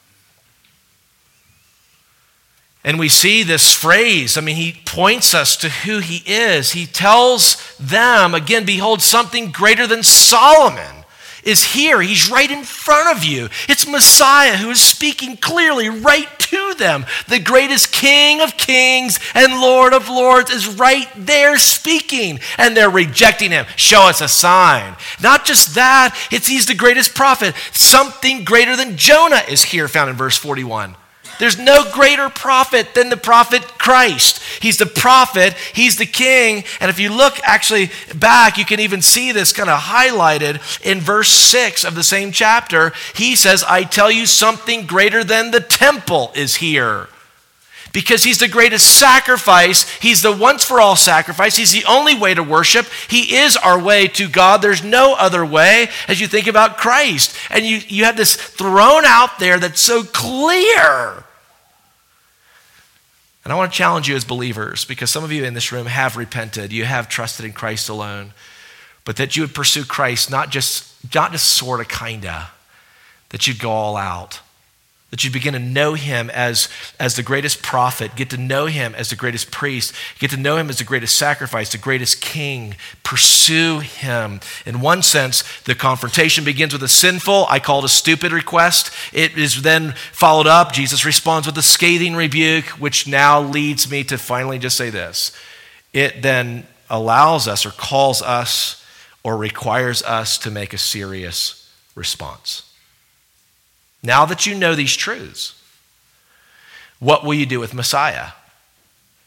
And we see this phrase. I mean, he points us to who he is. He tells them, again, behold, something greater than Solomon is here. He's right in front of you. It's Messiah who is speaking clearly right to them. The greatest King of kings and Lord of lords is right there speaking, and they're rejecting him. Show us a sign. Not just that, he's the greatest prophet. Something greater than Jonah is here, found in verse 41. There's no greater prophet than the prophet Christ. He's the prophet, he's the king. And if you look actually back, you can even see this kind of highlighted in verse 6 of the same chapter. He says, I tell you, something greater than the temple is here. Because he's the greatest sacrifice. He's the once for all sacrifice. He's the only way to worship. He is our way to God. There's no other way as you think about Christ. And you have this thrown out there that's so clear. And I want to challenge you as believers, because some of you in this room have repented. You have trusted in Christ alone. But that you would pursue Christ, not just sort of, kinda. That you'd go all out. That you begin to know him as the greatest prophet, get to know him as the greatest priest, get to know him as the greatest sacrifice, the greatest king. Pursue him. In one sense, the confrontation begins with a sinful, I call it a stupid request. It is then followed up. Jesus responds with a scathing rebuke, which now leads me to finally just say this. It then allows us or calls us or requires us to make a serious response. Now that you know these truths, what will you do with Messiah?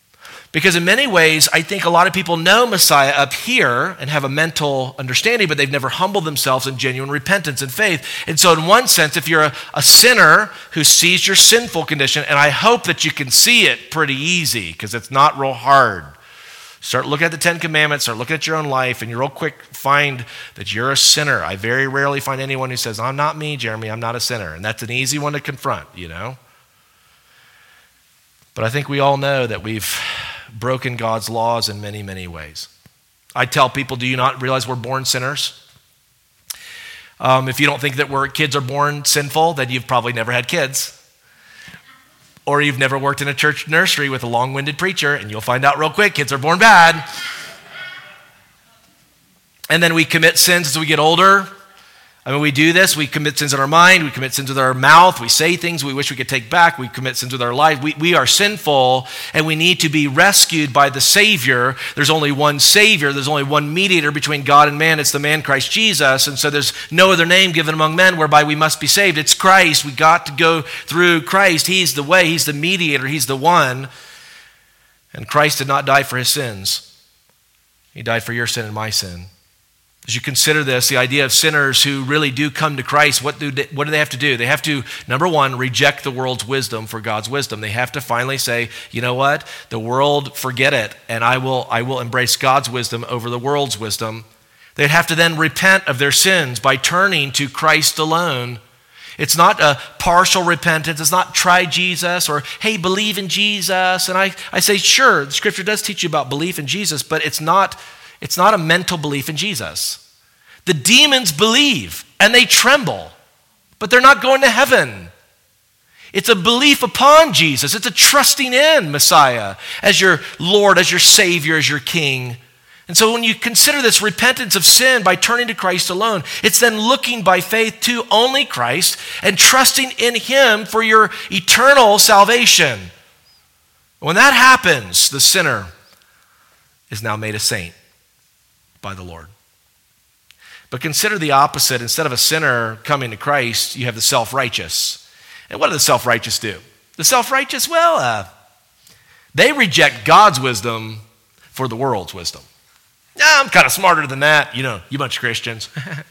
Because in many ways, I think a lot of people know Messiah up here and have a mental understanding, but they've never humbled themselves in genuine repentance and faith. And so in one sense, if you're a sinner who sees your sinful condition, and I hope that you can see it pretty easy because it's not real hard. Start looking at the Ten Commandments, start looking at your own life, and you real quick find that you're a sinner. I very rarely find anyone who says, I'm not me, Jeremy, I'm not a sinner. And that's an easy one to confront, you know. But I think we all know that we've broken God's laws in many, many ways. I tell people, do you not realize we're born sinners? If you don't think that kids are born sinful, then you've probably never had kids. Or you've never worked in a church nursery with a long-winded preacher, and you'll find out real quick, kids are born bad. And then we commit sins as we get older. I mean, we do this. We commit sins in our mind. We commit sins with our mouth. We say things we wish we could take back. We commit sins with our life. We are sinful, and we need to be rescued by the Savior. There's only one Savior. There's only one mediator between God and man. It's the man Christ Jesus. And so there's no other name given among men whereby we must be saved. It's Christ. We got to go through Christ. He's the way. He's the mediator. He's the one. And Christ did not die for his sins. He died for your sin and my sin. As you consider this, the idea of sinners who really do come to Christ, what do they have to do? They have to, number one, reject the world's wisdom for God's wisdom. They have to finally say, you know what? The world, forget it, and I will embrace God's wisdom over the world's wisdom. They'd have to then repent of their sins by turning to Christ alone. It's not a partial repentance. It's not try Jesus or, hey, believe in Jesus. And I say, sure, the scripture does teach you about belief in Jesus, but it's not a mental belief in Jesus. The demons believe and they tremble, but they're not going to heaven. It's a belief upon Jesus. It's a trusting in Messiah as your Lord, as your Savior, as your King. And so when you consider this repentance of sin by turning to Christ alone, it's then looking by faith to only Christ and trusting in him for your eternal salvation. When that happens, the sinner is now made a saint by the Lord. But consider the opposite. Instead of a sinner coming to Christ, you have the self-righteous. And what do the self-righteous do? The self-righteous, they reject God's wisdom for the world's wisdom. I'm kind of smarter than that, you bunch of Christians.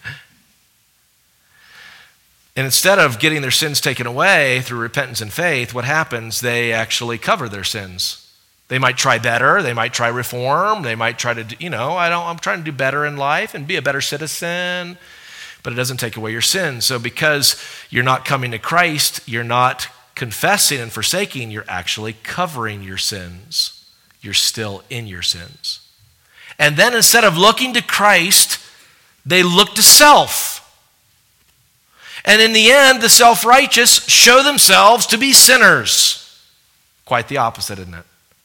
And instead of getting their sins taken away through repentance and faith, what happens? They actually cover their sins. They might try better. They might try reform. They might try to, I'm trying to do better in life and be a better citizen, but it doesn't take away your sins. So because you're not coming to Christ, you're not confessing and forsaking, you're actually covering your sins. You're still in your sins. And then instead of looking to Christ, they look to self. And in the end, the self-righteous show themselves to be sinners. Quite the opposite, isn't it?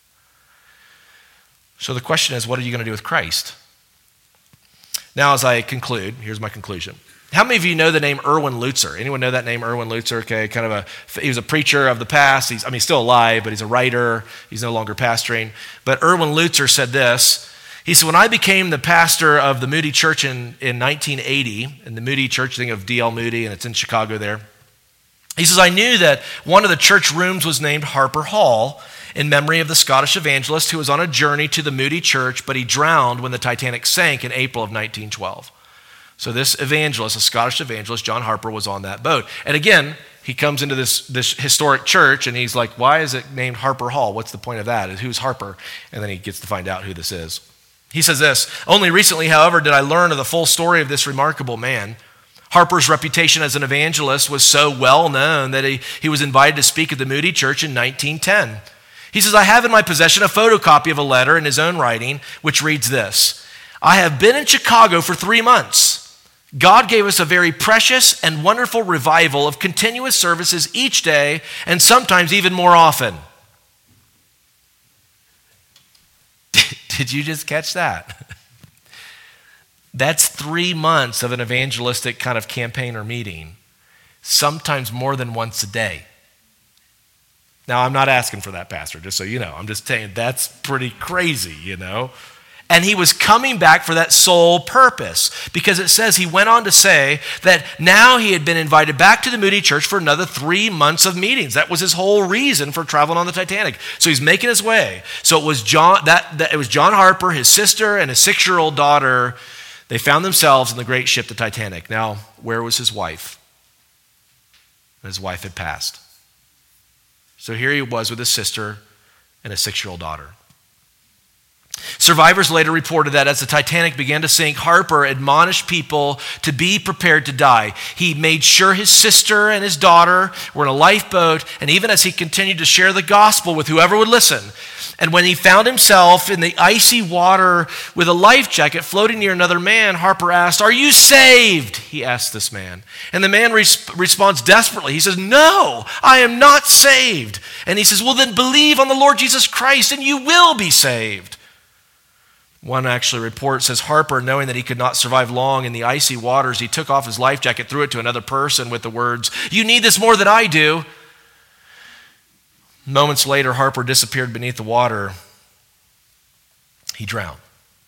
So the question is, what are you going to do with Christ? Now, as I conclude, here's my conclusion. How many of you know the name Erwin Lutzer? Anyone know that name, Erwin Lutzer? Okay, he was a preacher of the past. He's still alive, but he's a writer. He's no longer pastoring. But Erwin Lutzer said this. He said, when I became the pastor of the Moody Church in 1980, and the Moody Church, think of D.L. Moody, and it's in Chicago there. He says, I knew that one of the church rooms was named Harper Hall, in memory of the Scottish evangelist who was on a journey to the Moody Church, but he drowned when the Titanic sank in April of 1912. So this evangelist, a Scottish evangelist, John Harper, was on that boat. And again, he comes into this historic church, and he's like, why is it named Harper Hall? What's the point of that? Who's Harper? And then he gets to find out who this is. He says this, only recently, however, did I learn of the full story of this remarkable man. Harper's reputation as an evangelist was so well known that he was invited to speak at the Moody Church in 1910. He says, I have in my possession a photocopy of a letter in his own writing, which reads this, I have been in Chicago for 3 months. God gave us a very precious and wonderful revival of continuous services each day, and sometimes even more often. Did you just catch that? That's 3 months of an evangelistic kind of campaign or meeting, sometimes more than once a day. Now, I'm not asking for that, Pastor, just so you know. I'm just saying that's pretty crazy, And he was coming back for that sole purpose, because it says he went on to say that now he had been invited back to the Moody Church for another 3 months of meetings. That was his whole reason for traveling on the Titanic. So he's making his way. So it was John Harper, his sister, and his 6-year-old daughter. They found themselves in the great ship, the Titanic. Now, where was his wife? His wife had passed. So here he was with his sister and a 6-year-old daughter. Survivors later reported that as the Titanic began to sink, Harper admonished people to be prepared to die. He made sure his sister and his daughter were in a lifeboat, and even as he continued to share the gospel with whoever would listen. And when he found himself in the icy water with a life jacket floating near another man, Harper asked, "Are you saved?" He asked this man. And the man responds desperately. He says, "No, I am not saved." And he says, "Well, then believe on the Lord Jesus Christ and you will be saved." One actually report says Harper, knowing that he could not survive long in the icy waters, he took off his life jacket, threw it to another person with the words, "You need this more than I do." Moments later, Harper disappeared beneath the water. He drowned.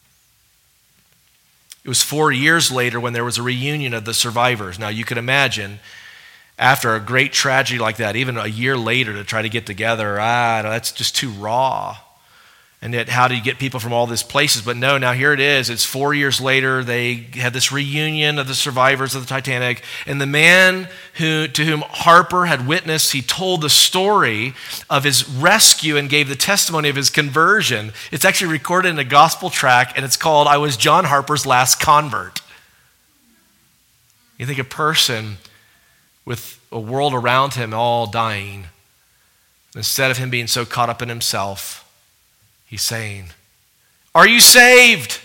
It was 4 years later when there was a reunion of the survivors. Now, you can imagine, after a great tragedy like that, even a year later to try to get together, that's just too raw. And yet, how do you get people from all these places? But no, now here it is. It's 4 years later. They had this reunion of the survivors of the Titanic. And the man to whom Harper had witnessed, he told the story of his rescue and gave the testimony of his conversion. It's actually recorded in a gospel tract, and it's called, "I Was John Harper's Last Convert." You think a person with a world around him all dying, instead of him being so caught up in himself, he's saying, "Are you saved?"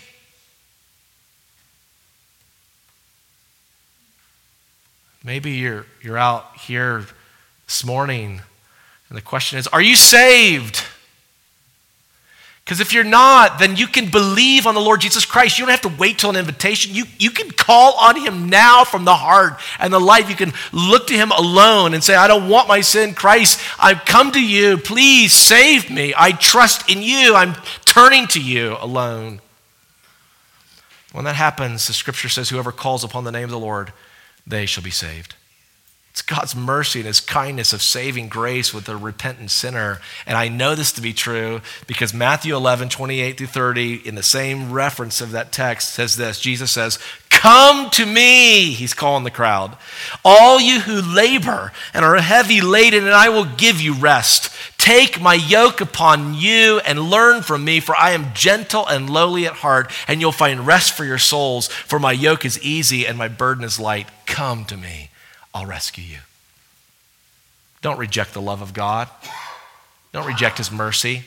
Maybe you're out here this morning and the question is, are you saved? Because if you're not, then you can believe on the Lord Jesus Christ. You don't have to wait till an invitation. You can call on him now from the heart and the life. You can look to him alone and say, "I don't want my sin. Christ, I've come to you. Please save me. I trust in you. I'm turning to you alone." When that happens, the scripture says, "Whoever calls upon the name of the Lord, they shall be saved." It's God's mercy and his kindness of saving grace with a repentant sinner. And I know this to be true because Matthew 11, 28 through 30, in the same reference of that text, says this. Jesus says, "Come to me," he's calling the crowd, "all you who labor and are heavy laden, and I will give you rest. Take my yoke upon you and learn from me, for I am gentle and lowly at heart, and you'll find rest for your souls. For my yoke is easy and my burden is light. Come to me. I'll rescue you." Don't reject the love of God. Don't reject his mercy.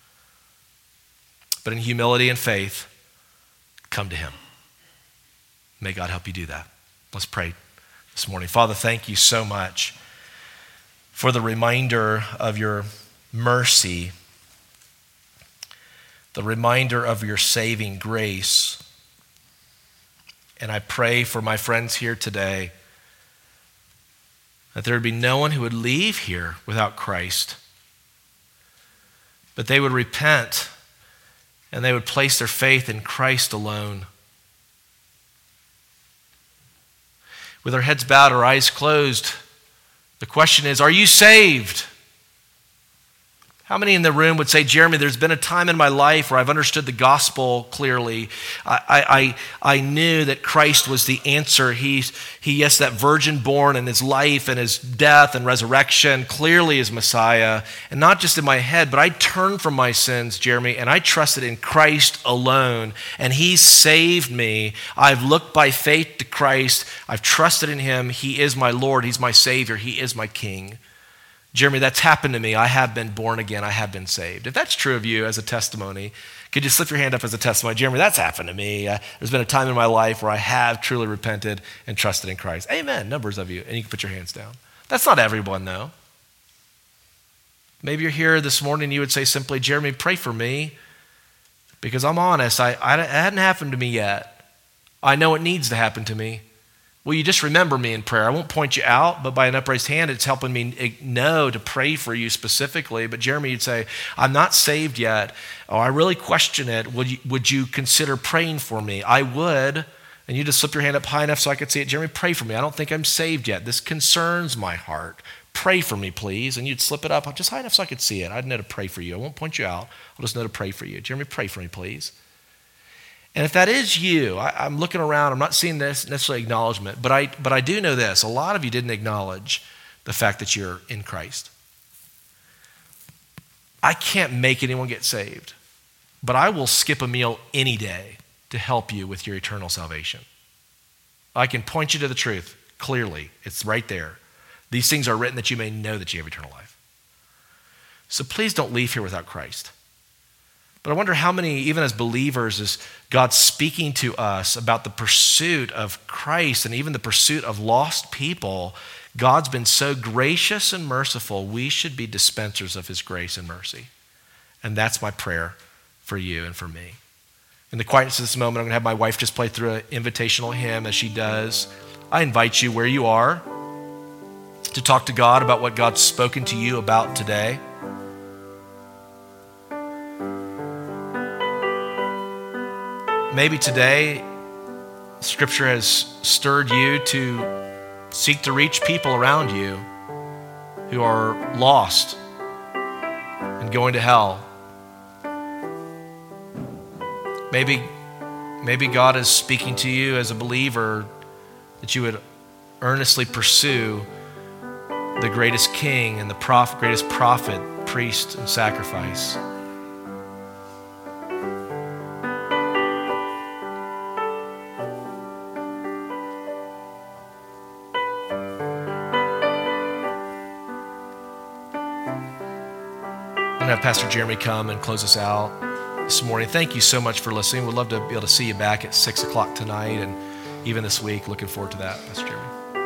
But in humility and faith, come to him. May God help you do that. Let's pray this morning. Father, thank you so much for the reminder of your mercy, the reminder of your saving grace. And I pray for my friends here today that there would be no one who would leave here without Christ, but they would repent and they would place their faith in Christ alone. With our heads bowed, our eyes closed, the question is, are you saved? How many in the room would say, "Jeremy, there's been a time in my life where I've understood the gospel clearly. I knew that Christ was the answer. He, yes, that virgin born and his life and his death and resurrection clearly is Messiah. And not just in my head, but I turned from my sins, Jeremy, and I trusted in Christ alone. And he saved me. I've looked by faith to Christ. I've trusted in him. He is my Lord. He's my Savior. He is my King." Jeremy, that's happened to me. I have been born again. I have been saved. If that's true of you as a testimony, could you slip your hand up as a testimony? Jeremy, that's happened to me. There's been a time in my life where I have truly repented and trusted in Christ. Amen. Numbers of you. And you can put your hands down. That's not everyone, though. Maybe you're here this morning and you would say simply, "Jeremy, pray for me because I'm honest. It hadn't happened to me yet. I know it needs to happen to me. Will you just remember me in prayer? I won't point you out, but by an upraised hand, it's helping me know to pray for you specifically. But Jeremy, you'd say, I'm not saved yet, or I really question it. Would you consider praying for me? I would. And you just slip your hand up high enough so I could see it. Jeremy, pray for me. I don't think I'm saved yet. This concerns my heart. Pray for me, please. And you'd slip it up just high enough so I could see it. I'd know to pray for you. I won't point you out. I'll just know to pray for you. Jeremy, pray for me, please. And if that is you, I'm looking around. I'm not seeing this necessarily acknowledgement, but I do know this. A lot of you didn't acknowledge the fact that you're in Christ. I can't make anyone get saved, but I will skip a meal any day to help you with your eternal salvation. I can point you to the truth clearly. It's right there. These things are written that you may know that you have eternal life. So please don't leave here without Christ. But I wonder how many, even as believers, is God speaking to us about the pursuit of Christ and even the pursuit of lost people. God's been so gracious and merciful, we should be dispensers of his grace and mercy. And that's my prayer for you and for me. In the quietness of this moment, I'm going to have my wife just play through an invitational hymn as she does. I invite you where you are to talk to God about what God's spoken to you about today. Maybe today, Scripture has stirred you to seek to reach people around you who are lost and going to hell. Maybe God is speaking to you as a believer that you would earnestly pursue the greatest king and the greatest prophet, priest, and sacrifice. I'm going to have Pastor Jeremy come and close us out this morning. Thank you so much for listening. We'd love to be able to see you back at 6 o'clock tonight and even this week. Looking forward to that, Pastor Jeremy.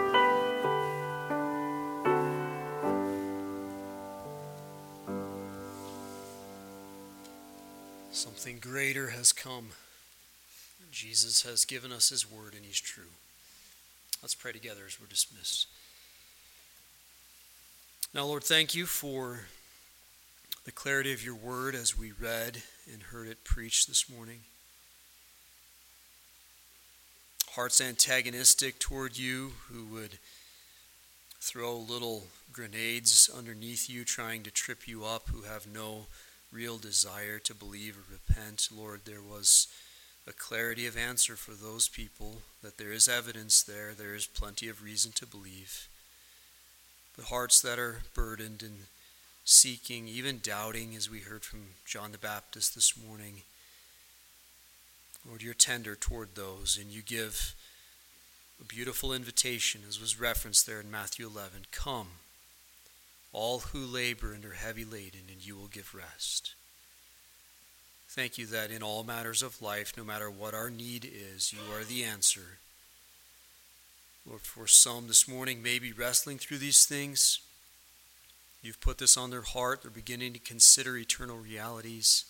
Something greater has come. Jesus has given us his word and he's true. Let's pray together as we're dismissed. Now, Lord, thank you for the clarity of your word as we read and heard it preached this morning. Hearts antagonistic toward you, who would throw little grenades underneath you, trying to trip you up, who have no real desire to believe or repent. Lord, there was a clarity of answer for those people, that there is evidence there is plenty of reason to believe. But hearts that are burdened and seeking, even doubting, as we heard from John the Baptist this morning, Lord, you're tender toward those, and you give a beautiful invitation, as was referenced there in Matthew 11. Come, all who labor and are heavy laden, and you will give rest. Thank you that in all matters of life, no matter what our need is, you are the answer. Lord, for some this morning may be wrestling through these things. You've put this on their heart. They're beginning to consider eternal realities.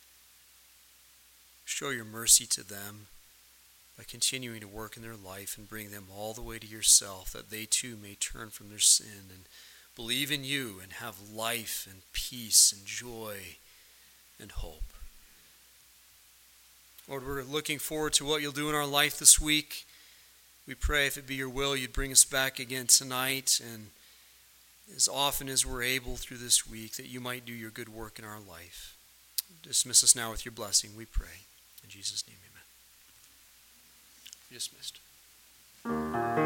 Show your mercy to them by continuing to work in their life and bring them all the way to yourself, that they too may turn from their sin and believe in you and have life and peace and joy and hope. Lord, we're looking forward to what you'll do in our life this week. We pray, if it be your will, you'd bring us back again tonight, and as often as we're able through this week, that you might do your good work in our life. Dismiss us now with your blessing, we pray. In Jesus' name, amen. You're dismissed.